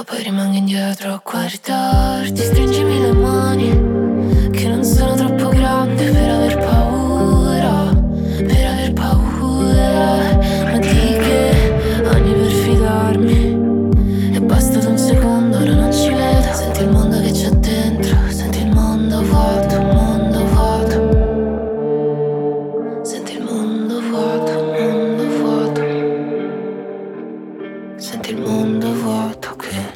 ma poi rimango indietro a guardarti. Stringimi le mani, che non sono troppo grande per aver paura, per aver paura. Ma di che ogni per fidarmi, è bastato un secondo, ora non ci vedo. Senti il mondo che c'è dentro, senti il mondo vuoto, mondo vuoto. Senti il mondo vuoto, mondo vuoto. Senti il mondo vuoto che...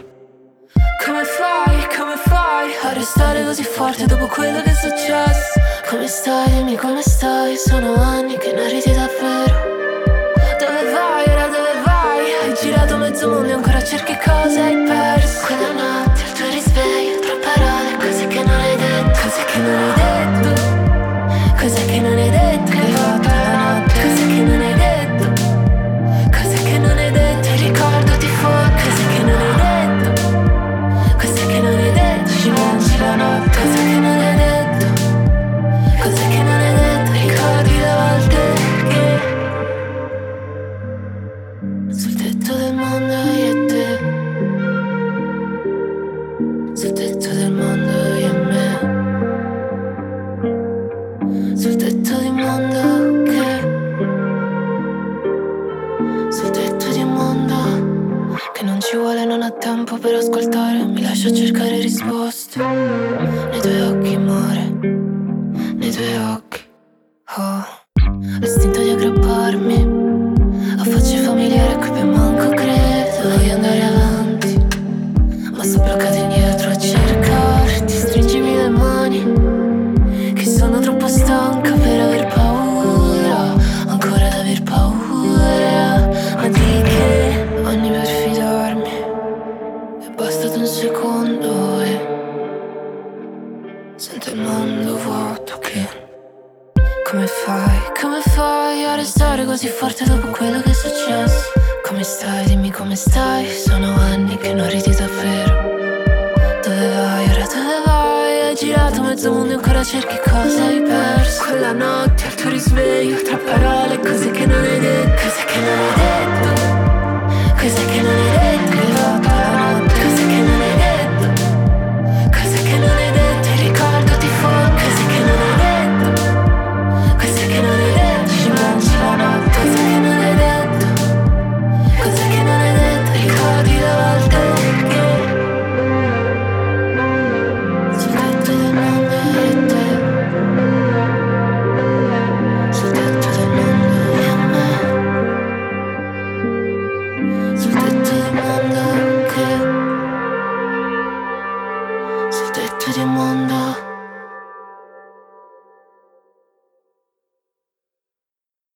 Come fai a restare così forte dopo quello che è successo? Come stai, dimmi come stai, sono anni che non ridi davvero. Dove vai, ora dove vai? Hai girato mezzo mondo e ancora cerchi cosa hai perso. Quella notte al tuo risveglio, tra parole, cose che non hai detto. Cose che non hai detto. Cose che non hai detto, che hai fatto la notte. Cose che non hai detto. Cose che non hai detto, e ricordati fuori. Cose che non hai detto. Cose che non hai detto, ci mangi la notte. Cose che non hai detto. Cose che non hai detto, ricordi le volte che sul tetto del mondo io e te. Sul tetto del mondo io e me. Sul tetto di un mondo che... Sul tetto di un mondo che non ci vuole, non ha tempo per ascoltare. Mi lascio cercare risposte nei tuoi occhi, amore, nei tuoi occhi. Oh, l'istinto di aggrapparmi a facce familiari a cui più manco credo. Voglio andare avanti, ma sto bloccata indietro a cercarti. Stringimi le mani, che sono troppo stanca per aver paura, ancora ad aver paura. Ma di che ogni per fidarmi, è bastato un secondo e sento il mondo vuoto che... Come fai a restare così forte dopo quello che è successo? Come stai, dimmi come stai, sono anni che non ridi davvero. Dove vai, ora dove vai? Hai girato mezzo mondo e ancora cerchi cosa hai perso. Quella notte al tuo risveglio, tra parole, cose che non hai detto. Cose che non hai detto. Cose che non hai detto, che hai fatto la notte. Cose che non hai detto. Cose che non hai detto, e ricordati fuori. Cose che non hai detto. Cose che non hai detto, ci mangi la notte. Cose che non hai detto. Cose che non hai detto, ricordi le volte che sul tetto del mondo io e te. Sul tetto del mondo io e me. Sul tetto del mondo che... Sul tetto del mondo